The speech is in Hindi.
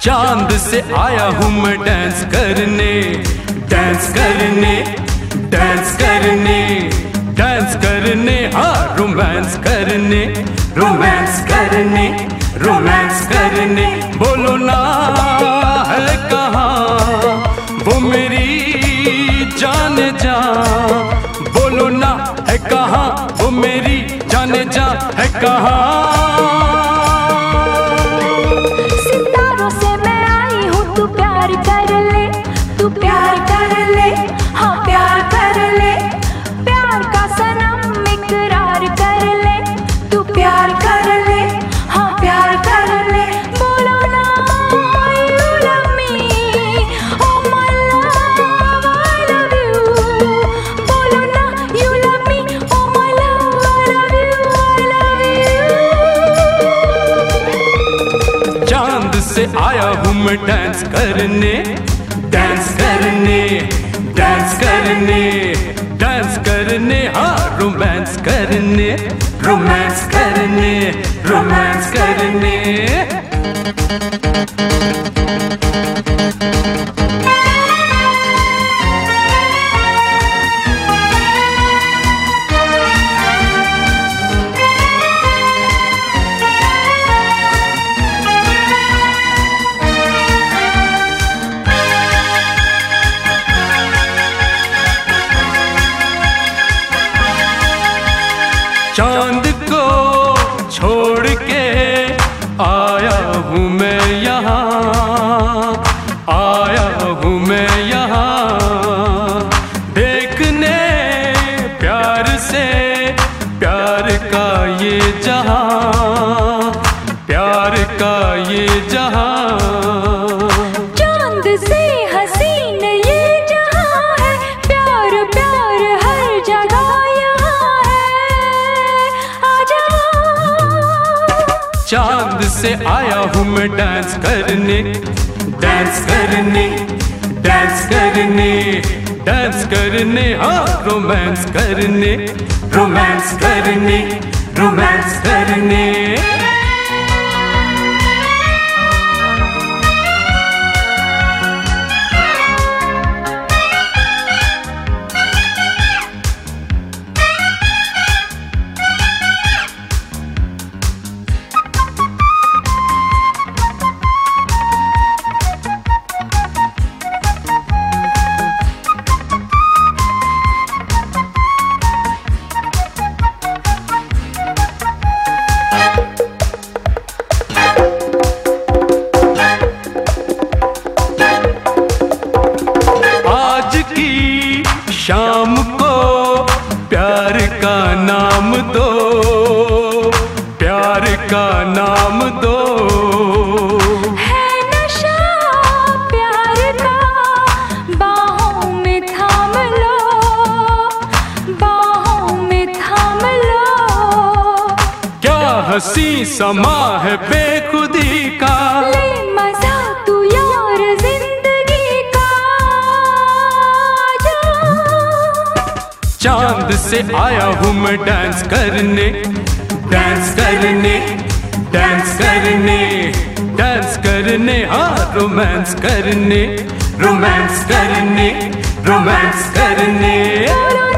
चांद से आया हूँ मैं डांस करने, डांस करने, डांस करने, डांस करने, हाँ रोमांस करने, रोमांस करने, रोमांस करने। बोलो ना है कहाँ वो मेरी जान जा, बोलो ना है कहाँ वो मेरी जान जा, है कहाँ। सितारों से मैं आई हूँ, तू प्यार कर ले, तू प्यार कर ले, हाँ प्यार कर ले, प्यार का सनम इकरार कर ले, तू प्यार कर ले, हाँ प्यार कर ले। बोलो ना you love me, oh my love I love you, बोलो ना you love me, oh my love I love you, I love you। चांद से आया हूँ मैं डांस करने, डांस करने, डांस करने, डांस करने, हाँ रोमांस करने, रोमांस करने, रोमांस करने। चांद को छोड़ के आया हूँ मैं यहाँ, आया हूँ मैं यहाँ देखने प्यार से प्यार का ये जहाँ, प्यार का ये जहाँ। चांद से हसीन ये जहाँ है, प्यार प्यार हर जगह यहाँ है, आजा। चांद से आया हूँ मैं डांस करने, डांस करने, डांस करने, डांस करने, हाँ रोमांस करने, रोमांस करने, रोमांस करने। शाम को प्यार का नाम दो, प्यार का नाम दो। है नशा प्यार का, बाहों में थाम लो, बाहों में थाम लो। क्या हंसी समा है बेखुदी का, ले मजा तू यार जिंदगी का, चांद से आया हूँ मैं डांस करने, डांस करने, डांस करने, डांस करने, हाँ रोमांस करने, रोमांस करने, रोमांस करने।